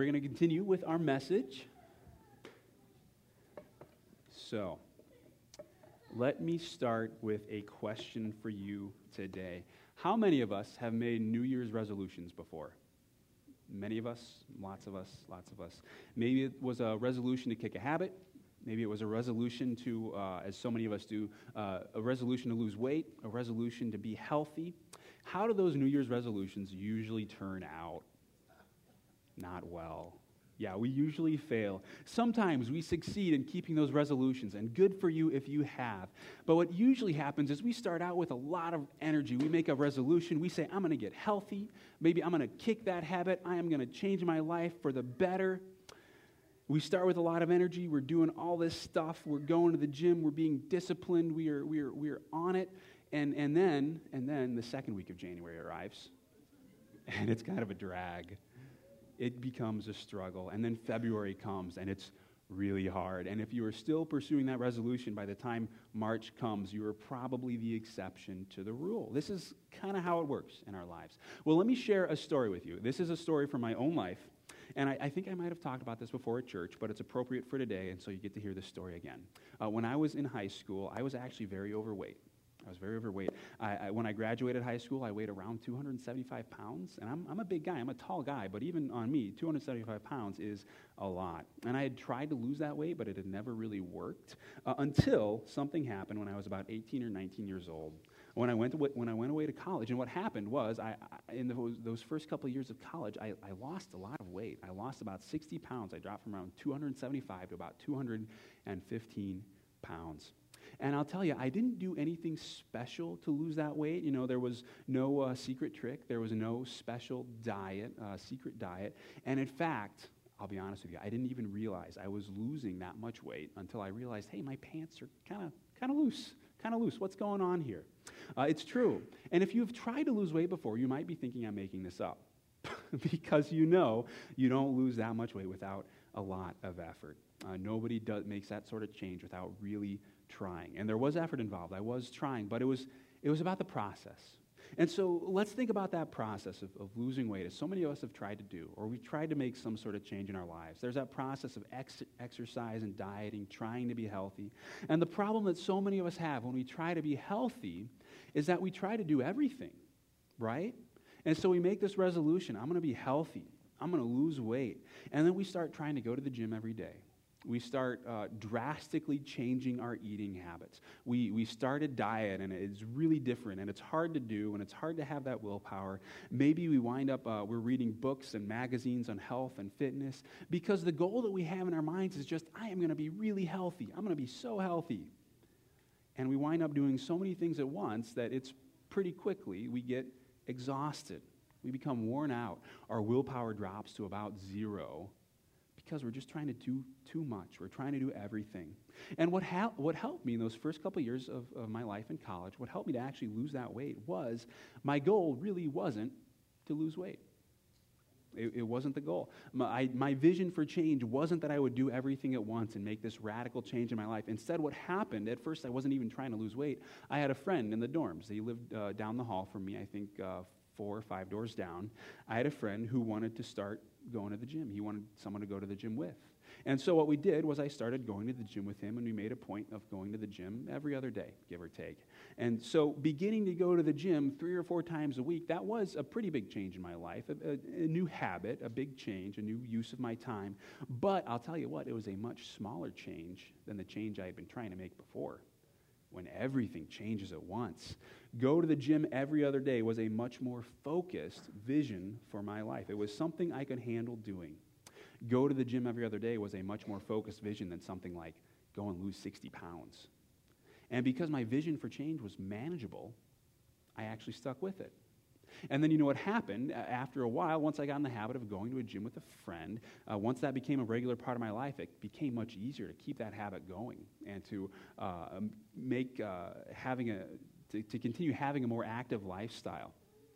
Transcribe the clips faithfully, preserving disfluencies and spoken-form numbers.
going to continue with our message. So, let me start with a question for you today. How many of us have made New Year's resolutions before? Many of us, lots of us, lots of us. Maybe it was a resolution to kick a habit. Maybe it was a resolution to, uh, as so many of us do, uh, a resolution to lose weight, a resolution to be healthy. How do those New Year's resolutions usually turn out? Not well. Yeah, we usually fail. Sometimes we succeed in keeping those resolutions, and good for you if you have. But what usually happens is we start out with a lot of energy. We make a resolution. We say, I'm going to get healthy. Maybe I'm going to kick that habit. I am going to change my life for the better. We start with a lot of energy. We're doing all this stuff. We're going to the gym. We're being disciplined. We are we are we are on it. And and then and then the second week of January arrives, and it's kind of a drag. It becomes a struggle. And then February comes, and it's really hard. And if you are still pursuing that resolution by the time March comes, you are probably the exception to the rule. This is kind of how it works in our lives. Well, let me share a story with you. This is a story from my own life. And I, I think I might have talked about this before at church, but it's appropriate for today, and so you get to hear this story again. Uh, when I was in high school, I was actually very overweight. I was very overweight. I, I, when I graduated high school, I weighed around two hundred seventy-five pounds, and I'm, I'm a big guy. I'm a tall guy, but even on me, two hundred seventy-five pounds is a lot. And I had tried to lose that weight, but it had never really worked uh, until something happened when I was about eighteen or nineteen years old. When I went to, when I went away to college, and what happened was, I, I in those, those first couple of years of college, I, I lost a lot of weight. I lost about sixty pounds. I dropped from around two hundred seventy-five to about two hundred fifteen pounds. And I'll tell you, I didn't do anything special to lose that weight. You know, there was no uh, secret trick. There was no special diet, uh, secret diet. And in fact, I'll be honest with you, I didn't even realize I was losing that much weight until I realized, hey, my pants are kind of kind of loose, kind of loose. What's going on here? Uh, it's true. And if you've tried to lose weight before, you might be thinking I'm making this up because you know you don't lose that much weight without a lot of effort. Uh, nobody does, makes that sort of change without really trying. And there was effort involved. I was trying, but it was it was about the process. And so let's think about that process of, of losing weight, as so many of us have tried to do, or we've tried to make some sort of change in our lives. There's that process of ex- exercise and dieting, trying to be healthy. And the problem that so many of us have when we try to be healthy is that we try to do everything, right? And so we make this resolution, I'm going to be healthy. I'm going to lose weight. And then we start trying to go to the gym every day. We start uh, drastically changing our eating habits. We we start a diet, and it's really different, and it's hard to do, and it's hard to have that willpower. Maybe we wind up, uh, we're reading books and magazines on health and fitness, because the goal that we have in our minds is just, I am going to be really healthy. I'm going to be so healthy. And we wind up doing so many things at once that it's pretty quickly, we get exhausted. We become worn out. Our willpower drops to about zero, because we're just trying to do too much. We're trying to do everything. And what, ha- what helped me in those first couple of years of, of my life in college, what helped me to actually lose that weight was my goal really wasn't to lose weight. It, it wasn't the goal. My, I, my vision for change wasn't that I would do everything at once and make this radical change in my life. Instead, what happened, at first I wasn't even trying to lose weight. I had a friend in the dorms. He lived uh, down the hall from me, I think uh, four or five doors down. I had a friend who wanted to start going to the gym. He wanted someone to go to the gym with. And so what we did was I started going to the gym with him, and we made a point of going to the gym every other day, give or take. And so beginning to go to the gym three or four times a week, that was a pretty big change in my life, a, a, a new habit, a big change, a new use of my time. But I'll tell you what, it was a much smaller change than the change I had been trying to make before, when everything changes at once. Go to the gym every other day was a much more focused vision for my life. It was something I could handle doing. Go to the gym every other day was a much more focused vision than something like go and lose sixty pounds. And because my vision for change was manageable, I actually stuck with it. And then you know what happened? After a while, once I got in the habit of going to a gym with a friend, uh, once that became a regular part of my life, it became much easier to keep that habit going and to uh, make uh, having a to, to continue having a more active lifestyle.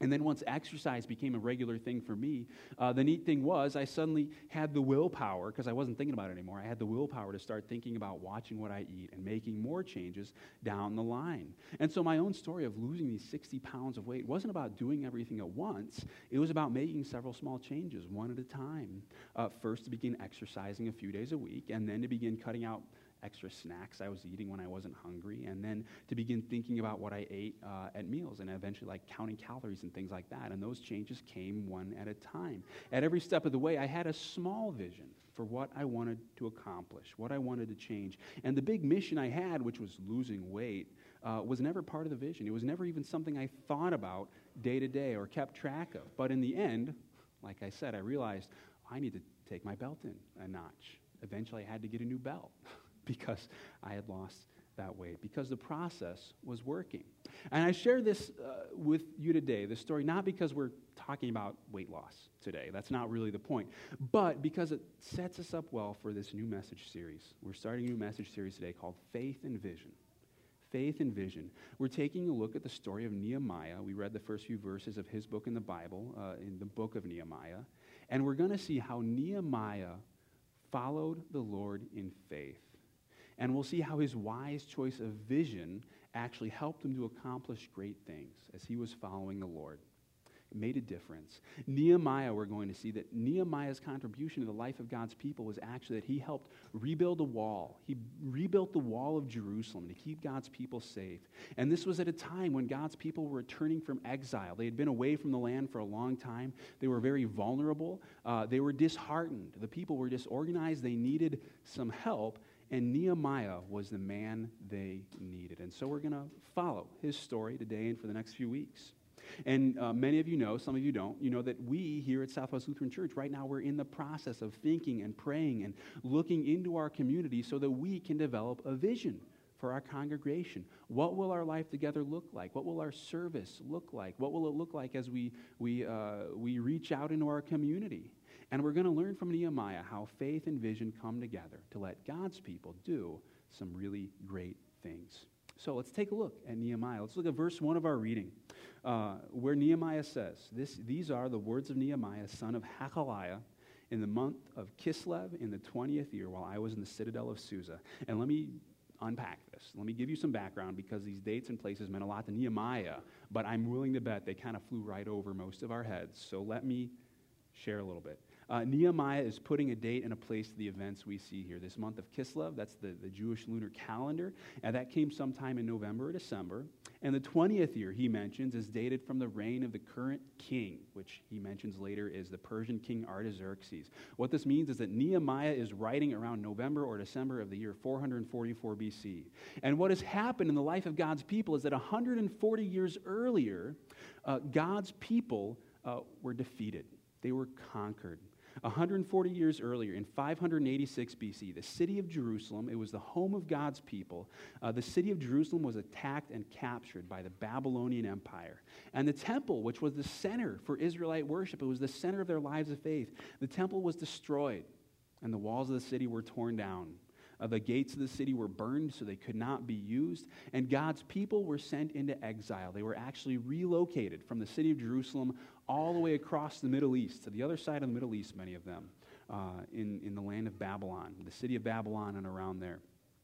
And then once exercise became a regular thing for me, uh, the neat thing was I suddenly had the willpower, because I wasn't thinking about it anymore, I had the willpower to start thinking about watching what I eat and making more changes down the line. And so my own story of losing these sixty pounds of weight wasn't about doing everything at once. It was about making several small changes, one at a time. Uh, first, to begin exercising a few days a week, and then to begin cutting out extra snacks I was eating when I wasn't hungry, and then to begin thinking about what I ate uh, at meals, and eventually like counting calories and things like that. And those changes came one at a time. At every step of the way, I had a small vision for what I wanted to accomplish, what I wanted to change. And the big mission I had, which was losing weight, uh, was never part of the vision. It was never even something I thought about day to day or kept track of. But in the end, like I said, I realized I need to take my belt in a notch. Eventually, I had to get a new belt because I had lost that weight, because the process was working. And I share this uh, with you today, this story, not because we're talking about weight loss today. That's not really the point. But because it sets us up well for this new message series. We're starting a new message series today called Faith and Vision. Faith and Vision. We're taking a look at the story of Nehemiah. We read the first few verses of his book in the Bible, uh, in the book of Nehemiah. And we're going to see how Nehemiah followed the Lord in faith. And we'll see how his wise choice of vision actually helped him to accomplish great things as he was following the Lord. It made a difference. Nehemiah, we're going to see that Nehemiah's contribution to the life of God's people was actually that he helped rebuild a wall. He rebuilt the wall of Jerusalem to keep God's people safe. And this was at a time when God's people were returning from exile. They had been away from the land for a long time. They were very vulnerable. Uh, they were disheartened. The people were disorganized. They needed some help. And Nehemiah was the man they needed. And so we're going to follow his story today and for the next few weeks. And uh, many of you know, some of you don't, you know that we here at Southwest Lutheran Church, right now we're in the process of thinking and praying and looking into our community so that we can develop a vision for our congregation. What will our life together look like? What will our service look like? What will it look like as we, we, uh, we reach out into our community? And we're going to learn from Nehemiah how faith and vision come together to let God's people do some really great things. So let's take a look at Nehemiah. Let's look at verse one of our reading, uh, where Nehemiah says, this, these are the words of Nehemiah, son of Hakaliah, in the month of Kislev in the twentieth year while I was in the citadel of Susa. And let me unpack this. Let me give you some background because these dates and places meant a lot to Nehemiah, but I'm willing to bet they kind of flew right over most of our heads. So let me share a little bit. Uh, Nehemiah is putting a date and a place to the events we see here. This month of Kislev, that's the, the Jewish lunar calendar, and that came sometime in November or December. And the twentieth year, he mentions, is dated from the reign of the current king, which he mentions later is the Persian king Artaxerxes. What this means is that Nehemiah is writing around November or December of the year four hundred forty-four B C. And what has happened in the life of God's people is that one hundred forty years earlier, uh, God's people uh, were defeated. They were conquered. one hundred forty years earlier, in five hundred eighty-six B C, the city of Jerusalem, it was the home of God's people. Uh, the city of Jerusalem was attacked and captured by the Babylonian Empire. And the temple, which was the center for Israelite worship, it was the center of their lives of faith, the temple was destroyed, and the walls of the city were torn down. Uh, the gates of the city were burned so they could not be used, and God's people were sent into exile. They were actually relocated from the city of Jerusalem all the way across the Middle East, to the other side of the Middle East, many of them, uh, in, in the land of Babylon, the city of Babylon and around there.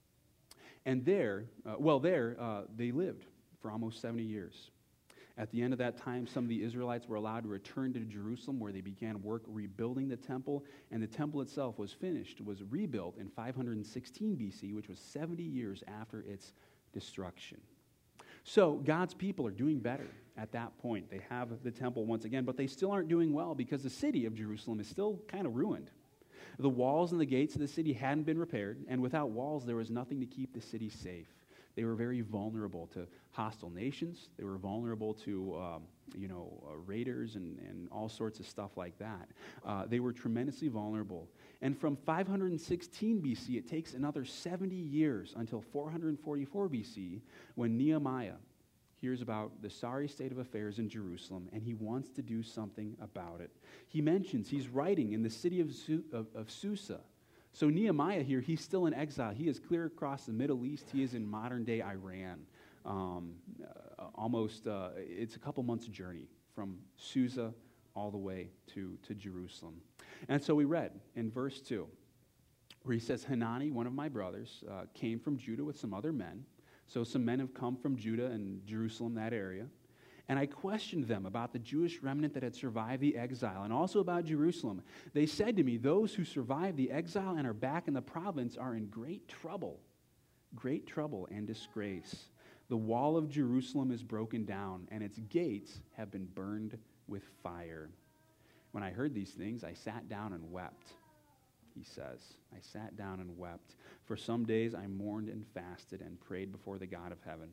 And there, uh, well, there, uh, they lived for almost seventy years. At the end of that time, some of the Israelites were allowed to return to Jerusalem, where they began work rebuilding the temple, and the temple itself was finished, was rebuilt in five hundred sixteen B C, which was seventy years after its destruction. So God's people are doing better at that point. They have the temple once again, but they still aren't doing well because the city of Jerusalem is still kind of ruined. The walls and the gates of the city hadn't been repaired, and without walls, there was nothing to keep the city safe. They were very vulnerable to hostile nations. They were vulnerable to, um, you know, uh, raiders and, and all sorts of stuff like that. Uh, they were tremendously vulnerable. And from five hundred sixteen B C, it takes another seventy years until four hundred forty-four B C, when Nehemiah hears about the sorry state of affairs in Jerusalem, and he wants to do something about it. He mentions he's writing in the city of, Su- of, of Susa. So Nehemiah here, he's still in exile. He is clear across the Middle East. He is in modern-day Iran. Um, uh, almost, uh, it's a couple months' journey from Susa all the way to, to Jerusalem. And so we read in verse two, where he says, Hanani, one of my brothers, uh, came from Judah with some other men. So some men have come from Judah and Jerusalem, that area. And I questioned them about the Jewish remnant that had survived the exile and also about Jerusalem. They said to me, those who survived the exile and are back in the province are in great trouble, great trouble and disgrace. The wall of Jerusalem is broken down, and its gates have been burned with fire. When I heard these things, I sat down and wept. He says, I sat down and wept. For some days I mourned and fasted and prayed before the God of heaven.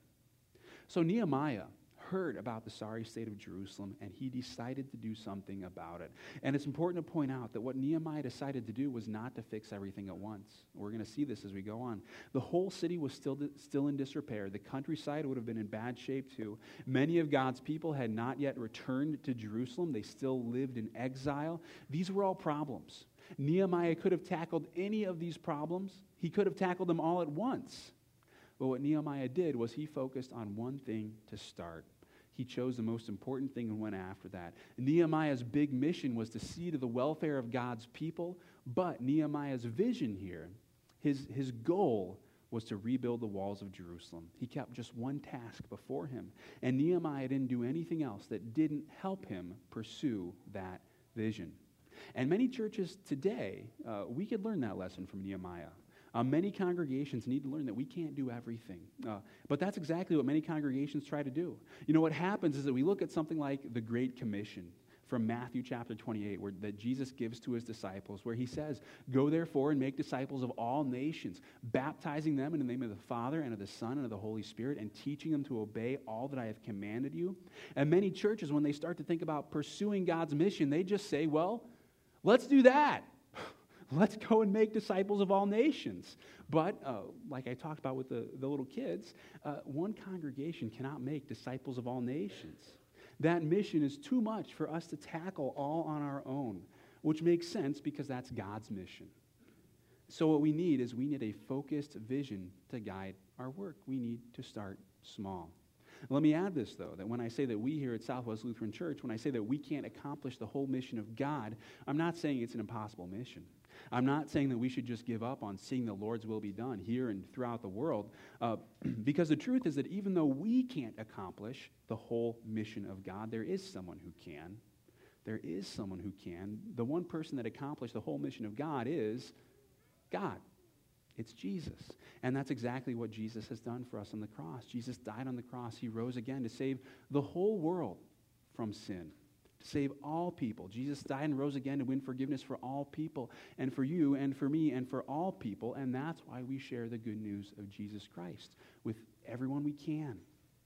So Nehemiah heard about the sorry state of Jerusalem, and he decided to do something about it. And it's important to point out that what Nehemiah decided to do was not to fix everything at once. We're going to see this as we go on. The whole city was still, still in disrepair. The countryside would have been in bad shape too. Many of God's people had not yet returned to Jerusalem. They still lived in exile. These were all problems. Nehemiah could have tackled any of these problems. He could have tackled them all at once. But what Nehemiah did was he focused on one thing to start. He chose the most important thing and went after that. Nehemiah's big mission was to see to the welfare of God's people, but Nehemiah's vision here, his, his goal was to rebuild the walls of Jerusalem. He kept just one task before him, and Nehemiah didn't do anything else that didn't help him pursue that vision. And many churches today, uh, we could learn that lesson from Nehemiah. Uh, many congregations need to learn that we can't do everything. Uh, but that's exactly what many congregations try to do. You know, what happens is that we look at something like the Great Commission from Matthew chapter twenty-eight, where that Jesus gives to his disciples, where he says, go therefore and make disciples of all nations, baptizing them in the name of the Father and of the Son and of the Holy Spirit, and teaching them to obey all that I have commanded you. And many churches, when they start to think about pursuing God's mission, they just say, well, let's do that. Let's go and make disciples of all nations. But, uh, like I talked about with the, the little kids, uh, one congregation cannot make disciples of all nations. That mission is too much for us to tackle all on our own, which makes sense because that's God's mission. So what we need is we need a focused vision to guide our work. We need to start small. Let me add this, though, that when I say that we here at Southwest Lutheran Church, when I say that we can't accomplish the whole mission of God, I'm not saying it's an impossible mission. I'm not saying that we should just give up on seeing the Lord's will be done here and throughout the world, uh, because the truth is that even though we can't accomplish the whole mission of God, there is someone who can. There is someone who can. The one person that accomplished the whole mission of God is God. It's Jesus. And that's exactly what Jesus has done for us on the cross. Jesus died on the cross. He rose again to save the whole world from sin, to save all people. Jesus died and rose again to win forgiveness for all people, and for you and for me and for all people. And that's why we share the good news of Jesus Christ with everyone we can.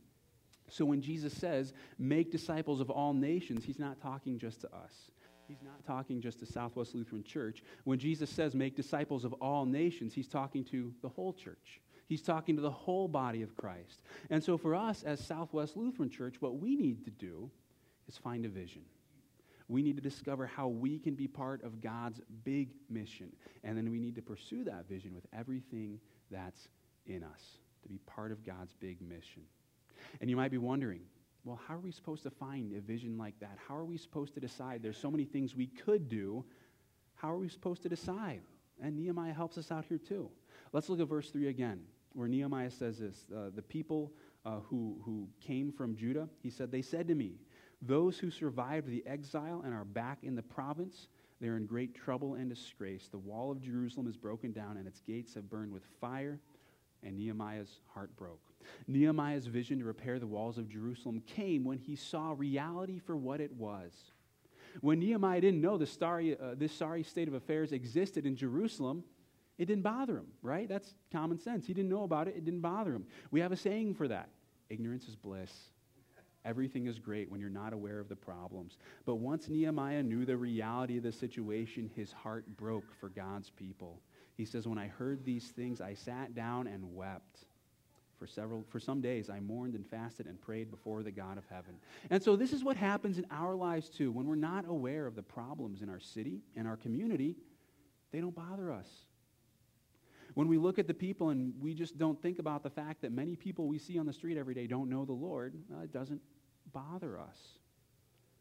So when Jesus says, make disciples of all nations, he's not talking just to us. He's not talking just to Southwest Lutheran Church. When Jesus says, make disciples of all nations, he's talking to the whole church. He's talking to the whole body of Christ. And so for us as Southwest Lutheran Church, what we need to do is find a vision. We need to discover how we can be part of God's big mission. And then we need to pursue that vision with everything that's in us, to be part of God's big mission. And you might be wondering, well, how are we supposed to find a vision like that? How are we supposed to decide? There's so many things we could do. How are we supposed to decide? And Nehemiah helps us out here too. Let's look at verse three again, where Nehemiah says this. Uh, the people uh, who, who came from Judah, he said, they said to me, those who survived the exile and are back in the province, they're in great trouble and disgrace. The wall of Jerusalem is broken down and its gates have burned with fire. And Nehemiah's heart broke. Nehemiah's vision to repair the walls of Jerusalem came when he saw reality for what it was. When Nehemiah didn't know the sorry, uh, this sorry state of affairs existed in Jerusalem, it didn't bother him, right? That's common sense. He didn't know about it. It didn't bother him. We have a saying for that. Ignorance is bliss. Everything is great when you're not aware of the problems. But once Nehemiah knew the reality of the situation, his heart broke for God's people. He says, when I heard these things, I sat down and wept. For several, for some days, I mourned and fasted and prayed before the God of heaven. And so this is what happens in our lives too. When we're not aware of the problems in our city and our community, they don't bother us. When we look at the people and we just don't think about the fact that many people we see on the street every day don't know the Lord, uh, it doesn't bother us.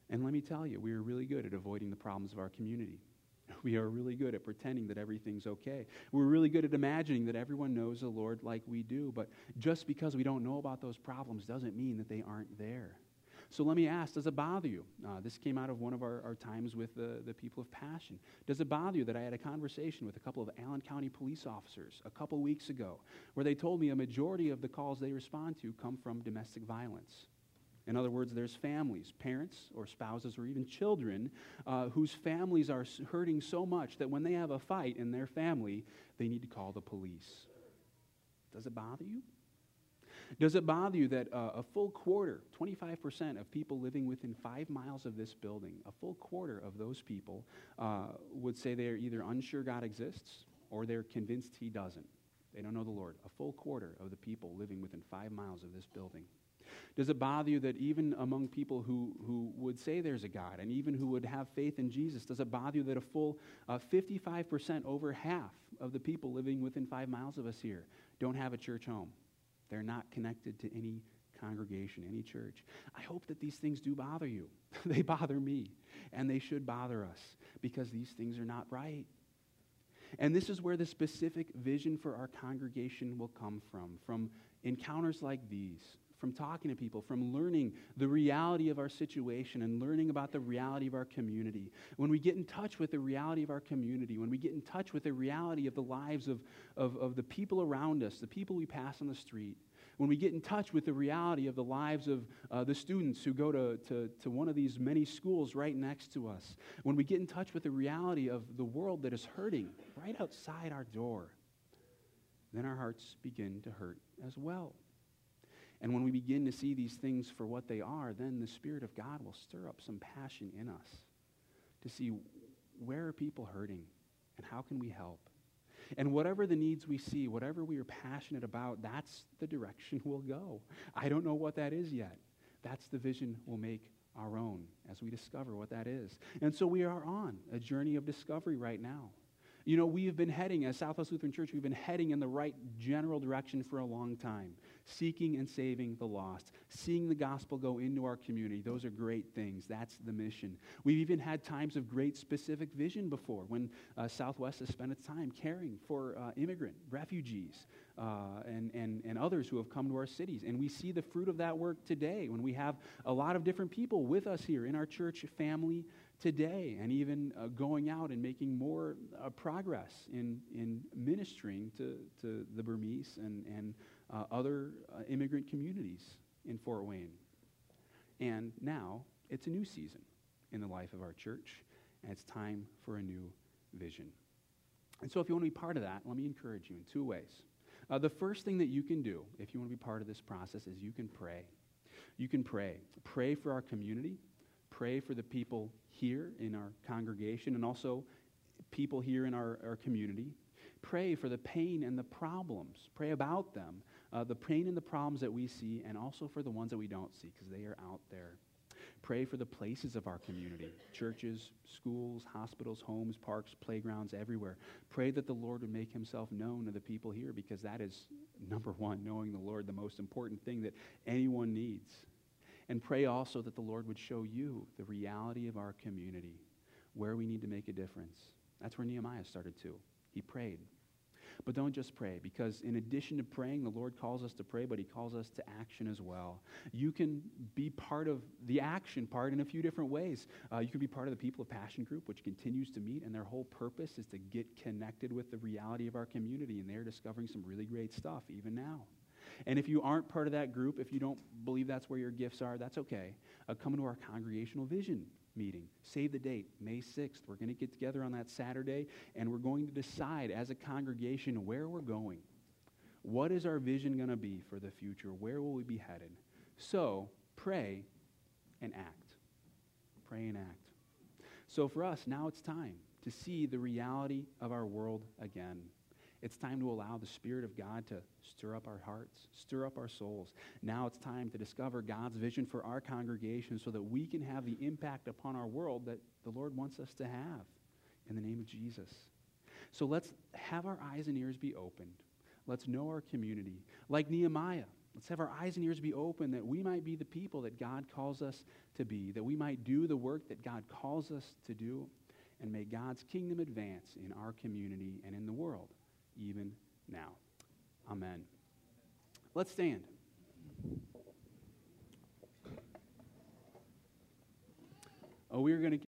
And let me tell you, we are really good at avoiding the problems of our community. We are really good at pretending that everything's okay. We're really good at imagining that everyone knows the Lord like we do. But just because we don't know about those problems doesn't mean that they aren't there. So let me ask, does it bother you? Uh, this came out of one of our, our times with the, the people of Passion. Does it bother you that I had a conversation with a couple of Allen County police officers a couple weeks ago where they told me a majority of the calls they respond to come from domestic violence? In other words, there's families, parents or spouses or even children uh, whose families are hurting so much that when they have a fight in their family, they need to call the police. Does it bother you? Does it bother you that uh, a full quarter, twenty-five percent of people living within five miles of this building, a full quarter of those people uh, would say they are either unsure God exists or they're convinced he doesn't. They don't know the Lord. A full quarter of the people living within five miles of this building. Does it bother you that even among people who, who would say there's a God and even who would have faith in Jesus, does it bother you that a full uh, fifty-five percent, over half of the people living within five miles of us here, don't have a church home? They're not connected to any congregation, any church. I hope that these things do bother you. They bother me, and they should bother us because these things are not right. And this is where the specific vision for our congregation will come from, from encounters like these, from talking to people, from learning the reality of our situation and learning about the reality of our community. When we get in touch with the reality of our community, when we get in touch with the reality of the lives of, of, of the people around us, the people we pass on the street, when we get in touch with the reality of the lives of uh, the students who go to, to, to one of these many schools right next to us, when we get in touch with the reality of the world that is hurting right outside our door, then our hearts begin to hurt as well. And when we begin to see these things for what they are, then the Spirit of God will stir up some passion in us to see where are people hurting and how can we help. And whatever the needs we see, whatever we are passionate about, that's the direction we'll go. I don't know what that is yet. That's the vision we'll make our own as we discover what that is. And so we are on a journey of discovery right now. You know, we have been heading, as Southwest Lutheran Church, we've been heading in the right general direction for a long time, seeking and saving the lost, seeing the gospel go into our community. Those are great things. That's the mission. We've even had times of great specific vision before when uh, Southwest has spent its time caring for uh, immigrant, refugees, uh, and, and, and others who have come to our cities. And we see the fruit of that work today when we have a lot of different people with us here in our church family today, and even uh, going out and making more uh, progress in, in ministering to, to the Burmese and, and uh, other uh, immigrant communities in Fort Wayne. And now it's a new season in the life of our church, and it's time for a new vision. And so if you want to be part of that, let me encourage you in two ways. Uh, the first thing that you can do if you want to be part of this process is you can pray. You can pray. Pray for our community. Pray for the people here in our congregation and also people here in our, our community. Pray for the pain and the problems. Pray about them, uh, the pain and the problems that we see, and also for the ones that we don't see because they are out there. Pray for the places of our community, churches, schools, hospitals, homes, parks, playgrounds, everywhere. Pray that the Lord would make himself known to the people here because that is, number one, knowing the Lord, the most important thing that anyone needs. And pray also that the Lord would show you the reality of our community, where we need to make a difference. That's where Nehemiah started too. He prayed. But don't just pray, because in addition to praying, the Lord calls us to pray, but he calls us to action as well. You can be part of the action part in a few different ways. Uh, you can be part of the People of Passion group, which continues to meet, and their whole purpose is to get connected with the reality of our community, and they're discovering some really great stuff even now. And if you aren't part of that group, if you don't believe that's where your gifts are, that's okay. Uh, come to our congregational vision meeting. Save the date, May sixth. We're going to get together on that Saturday, and we're going to decide as a congregation where we're going. What is our vision going to be for the future? Where will we be headed? So pray and act. Pray and act. So for us, now it's time to see the reality of our world again. It's time to allow the Spirit of God to stir up our hearts, stir up our souls. Now it's time to discover God's vision for our congregation so that we can have the impact upon our world that the Lord wants us to have in the name of Jesus. So let's have our eyes and ears be opened. Let's know our community. Like Nehemiah, Let's have our eyes and ears be open that we might be the people that God calls us to be, that we might do the work that God calls us to do, and may God's kingdom advance in our community and in the world, even now. Amen. Let's stand. Oh, we are going to